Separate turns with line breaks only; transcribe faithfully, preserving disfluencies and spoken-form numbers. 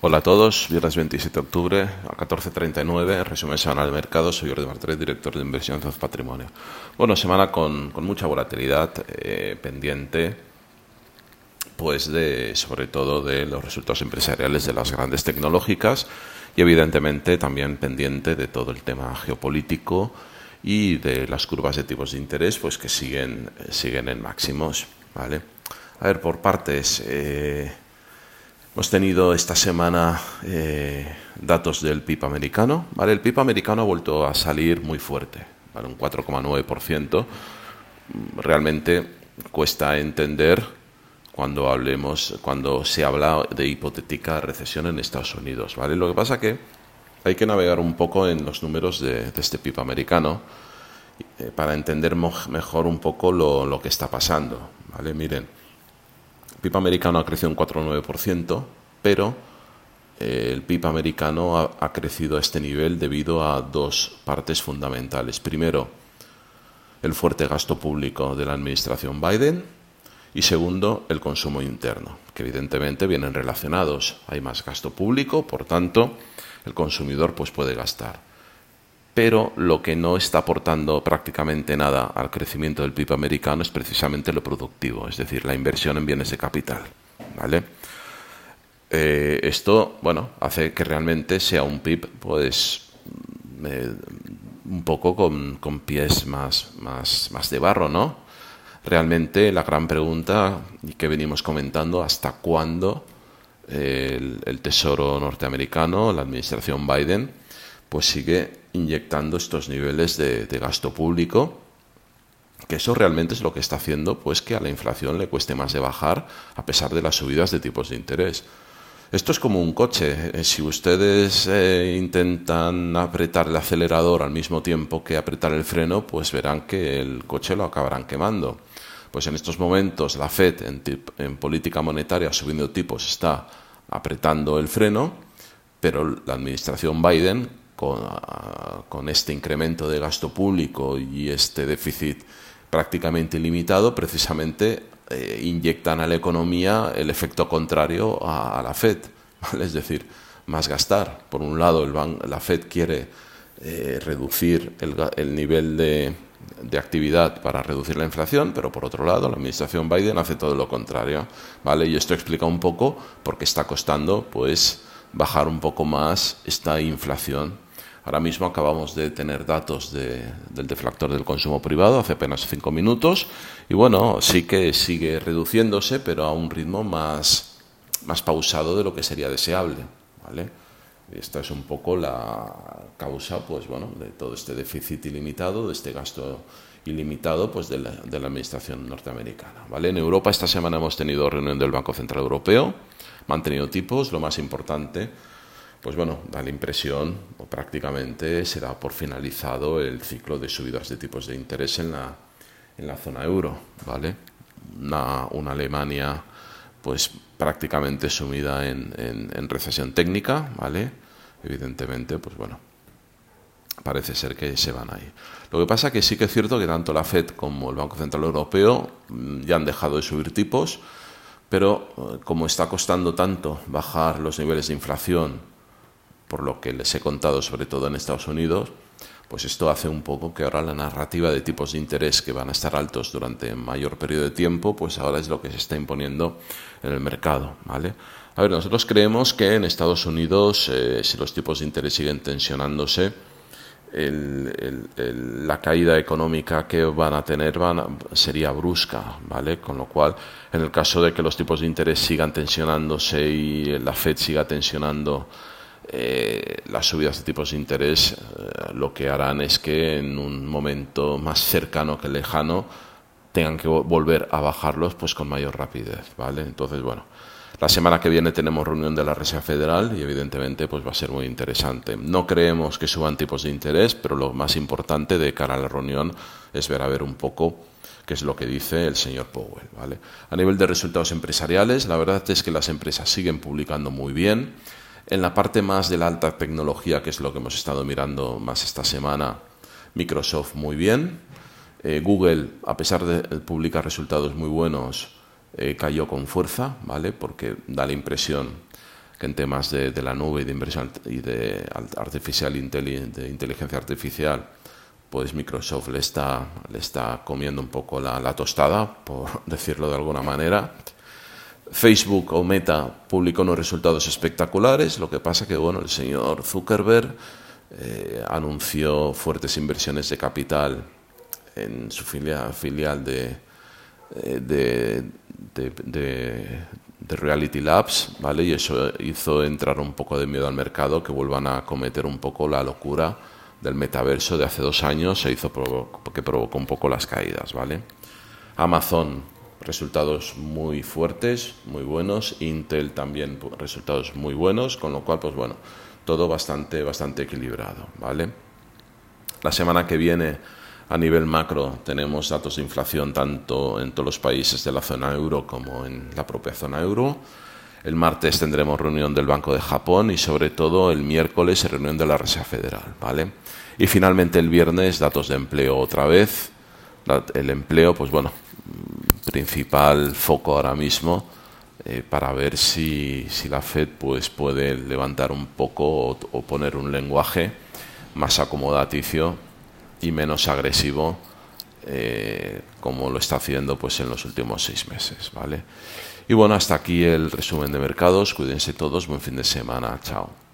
Hola a todos, viernes veintisiete de octubre a catorce treinta y nueve, resumen semanal de mercado. Soy Jordi Martínez, director de inversión de Patrimonio. Bueno, semana con, con mucha volatilidad eh, pendiente, pues de sobre todo de los resultados empresariales de las grandes tecnológicas y evidentemente también pendiente de todo el tema geopolítico y de las curvas de tipos de interés, pues que siguen siguen en máximos, ¿vale? A ver, por partes. Eh, Hemos tenido esta semana eh, datos del P I B americano, ¿vale? El P I B americano ha vuelto a salir muy fuerte, ¿vale? Un cuatro coma nueve por ciento. Realmente cuesta entender cuando hablemos, cuando se habla de hipotética recesión en Estados Unidos, ¿vale? Lo que pasa que hay que navegar un poco en los números de, de este P I B americano eh, para entender mejor un poco lo, lo que está pasando, ¿vale? Miren. El P I B americano ha crecido un cuatro coma nueve por ciento, pero eh, el P I B americano ha, ha crecido a este nivel debido a dos partes fundamentales. Primero, el fuerte gasto público de la administración Biden y segundo, el consumo interno, que evidentemente vienen relacionados. Hay más gasto público, por tanto, el consumidor pues, puede gastar. Pero lo que no está aportando prácticamente nada al crecimiento del P I B americano es precisamente lo productivo, es decir, la inversión en bienes de capital, ¿vale? Eh, esto, bueno, hace que realmente sea un P I B, pues, eh, un poco con, con pies más, más, más de barro, ¿no? Realmente la gran pregunta y que venimos comentando, ¿hasta cuándo eh, el, el Tesoro norteamericano, la administración Biden, pues sigue inyectando estos niveles de, de gasto público, que eso realmente es lo que está haciendo pues que a la inflación le cueste más de bajar a pesar de las subidas de tipos de interés? Esto es como un coche. Si ustedes eh, intentan apretar el acelerador al mismo tiempo que apretar el freno, pues verán que el coche lo acabarán quemando. Pues en estos momentos la Fed en, en política monetaria subiendo tipos está apretando el freno, pero la administración Biden Con, con este incremento de gasto público y este déficit prácticamente ilimitado, precisamente eh, inyectan a la economía el efecto contrario a, a la Fed, ¿vale? Es decir, más gastar. Por un lado, el ban la Fed quiere eh, reducir el, el nivel de, de actividad para reducir la inflación, pero por otro lado, la administración Biden hace todo lo contrario, ¿vale? Y esto explica un poco por qué está costando, pues, bajar un poco más esta inflación. Ahora mismo acabamos de tener datos de, del deflactor del consumo privado hace apenas cinco minutos y bueno, sí que sigue reduciéndose, pero a un ritmo más, más pausado de lo que sería deseable, ¿vale? Esta es un poco la causa, pues bueno, de todo este déficit ilimitado, de este gasto ilimitado, pues de la, de la administración norteamericana, ¿vale? En Europa esta semana hemos tenido reunión del Banco Central Europeo, mantenido tipos, lo más importante, pues bueno, da la impresión, o prácticamente se da por finalizado el ciclo de subidas de tipos de interés en la, en la zona euro, ¿vale? Una, una Alemania, pues prácticamente sumida en, en, en recesión técnica, ¿vale? Evidentemente, pues bueno, parece ser que se van ahí. Lo que pasa que sí que es cierto que tanto la Fed como el Banco Central Europeo ya han dejado de subir tipos, pero como está costando tanto bajar los niveles de inflación, por lo que les he contado sobre todo en Estados Unidos, pues esto hace un poco que ahora la narrativa de tipos de interés que van a estar altos durante mayor periodo de tiempo, pues ahora es lo que se está imponiendo en el mercado, ¿vale? A ver, nosotros creemos que en Estados Unidos, eh, si los tipos de interés siguen tensionándose, el, el, el, la caída económica que van a tener van a, sería brusca, ¿vale? Con lo cual, en el caso de que los tipos de interés sigan tensionándose y la Fed siga tensionando Eh, las subidas de tipos de interés, eh, lo que harán es que en un momento más cercano que lejano tengan que volver a bajarlos pues con mayor rapidez, ¿vale? Entonces, bueno, la semana que viene tenemos reunión de la Reserva Federal y evidentemente pues va a ser muy interesante. No creemos que suban tipos de interés, pero lo más importante de cara a la reunión es ver a ver un poco qué es lo que dice el señor Powell, ¿vale? A nivel de resultados empresariales, la verdad es que las empresas siguen publicando muy bien. En la parte más de la alta tecnología, que es lo que hemos estado mirando más esta semana, Microsoft muy bien. Eh, Google, a pesar de publicar resultados muy buenos, eh, cayó con fuerza, ¿vale? Porque da la impresión que en temas de, de la nube y de inversión y de artificial de inteligencia artificial, pues Microsoft le está, le está comiendo un poco la, la tostada, por decirlo de alguna manera. Facebook o Meta publicó unos resultados espectaculares, lo que pasa que bueno, el señor Zuckerberg eh, anunció fuertes inversiones de capital en su filial, filial de, de, de, de, de Reality Labs, ¿vale? Y eso hizo entrar un poco de miedo al mercado, que vuelvan a cometer un poco la locura del metaverso de hace dos años, se hizo que provocó un poco las caídas, ¿vale? Amazon, resultados muy fuertes, muy buenos. Intel también resultados muy buenos, con lo cual, pues bueno, todo bastante, bastante equilibrado, ¿vale? La semana que viene, a nivel macro, tenemos datos de inflación tanto en todos los países de la zona euro como en la propia zona euro. El martes tendremos reunión del Banco de Japón y sobre todo el miércoles reunión de la Reserva Federal, ¿vale? Y finalmente el viernes datos de empleo otra vez. El empleo, pues bueno, principal foco ahora mismo eh, para ver si, si la Fed pues puede levantar un poco o, o poner un lenguaje más acomodaticio y menos agresivo eh, como lo está haciendo pues en los últimos seis meses, ¿vale? Y bueno, hasta aquí el resumen de mercados. Cuídense todos, buen fin de semana, chao.